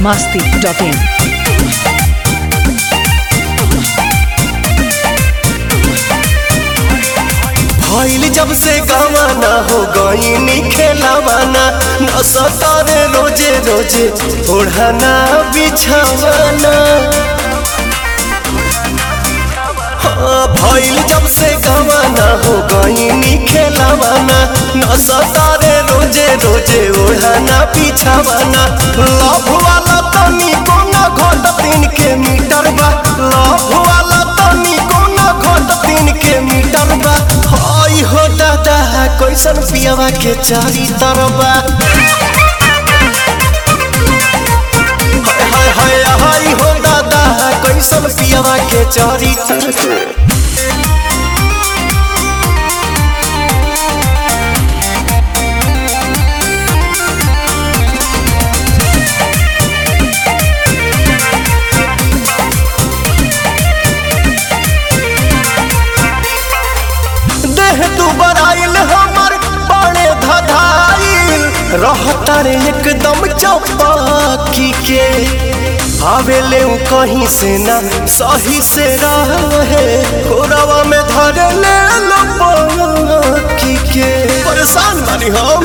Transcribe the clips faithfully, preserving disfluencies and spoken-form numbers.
masti dot in. भइल जब से गवाना हो गईनी खेलावाना न सतारे रोजे रोजे ओढ़ाना बिछावाना। हाँ भइल जब से गवाना हो गईनी खेलावाना न सतारे रोजे रोजे ओढ़ाना बिछावाना। लव वाला तनी कोना घट तीन के मीटर बा, लव वाला तनी कोना घट तीन के मीटर बा। हाय हो दादा कैसन पियावा के चारी तरबा, हाय हाय हाय हाय हो दादा कैसन पियावा के चारी तरबा। तू बराइल हमर बड़े धधाइल रहता रे एकदम चौपाकी के। आवेले उ कहीं से ना सही से रहे कोरवा में धर ले लपकी के। परेशान बानी हम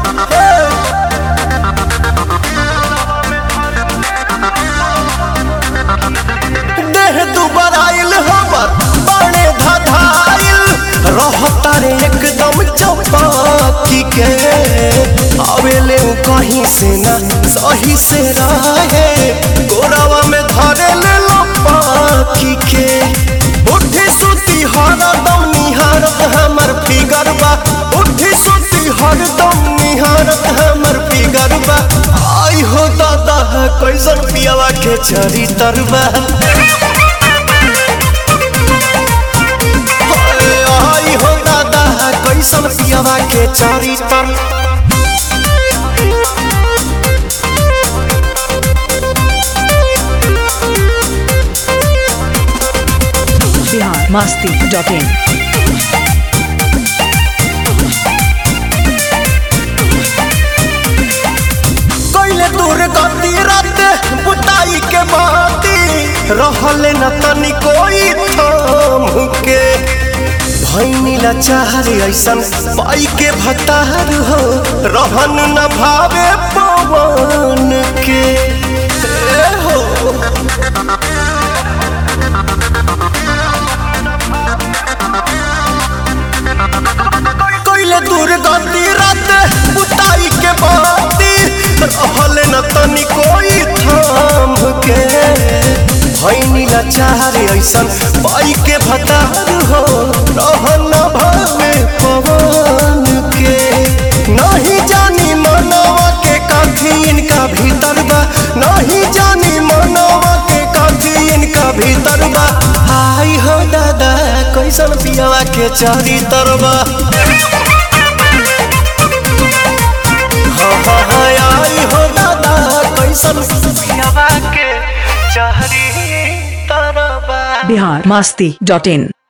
देह तू बराइल हमर बड़े धधाइल रहता रे एकदम चौपाकी के। आवेले उ कहीं से ना सही से रहे गोरावा में धरे ले लपाकी के। उठी सुती हरदम निहारत हमर फिगर बा, उठी सुती हरदम निहारत हमर फिगर बा। आई हो दादा कैसन पियावा के चरी तरबा, कैसन पियावा के चारी तर। Bihar masti dot in. कोइले दूर गति रात बुताई के बाती रहले न तनी कोई थाम के। भैनी लाचार ऐसन पाई के भतार हो रहन न भावे पवन के हो। कोइले दूर गति रात बुताई के बाती रहले न तनी कोई थाम के। भैनी लाचार ऐसन पाई के भतार हो रहन न भावे पवन के। नहीं जानी मनवा के काठी इनका भीतर बा, नहीं जानी मनवा के काठी इनका भीतर बा। आई हो दादा कैसन पियावा के चारी तरबा, हाँ हाँ हाँ आई हो दादा कैसन पियावा के चारी तरबा। Bihar masti dot in.